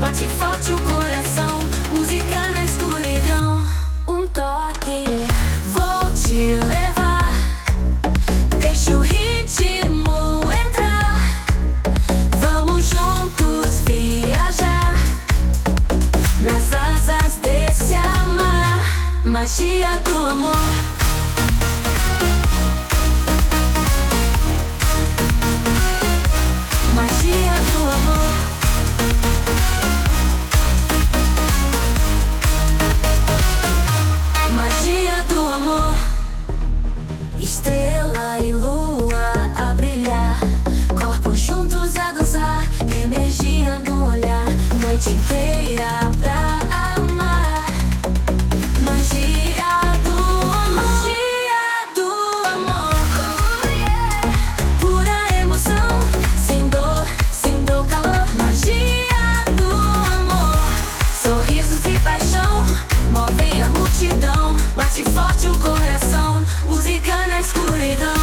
bate forte o coração, música na escuridão. Um toque, vou te levar, deixa o ritmo entrar. Vamos juntos viajar nas asas desse amar, magia do amor. Magia do amor. Magia do amor. Estrela e lua a brilhar, corpos juntos a dançar, energia no olhar, noite inteira pra amar. Magia do amor. Magia do amor. Pura emoção, sem dor, calor. Magia do amor. Sorrisos e paixão movem a multidão, bate forte o coração, música na escuridão.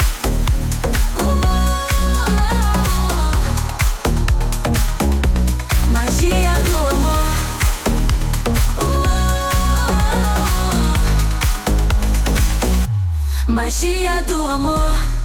Magia do amor. Magia do amor.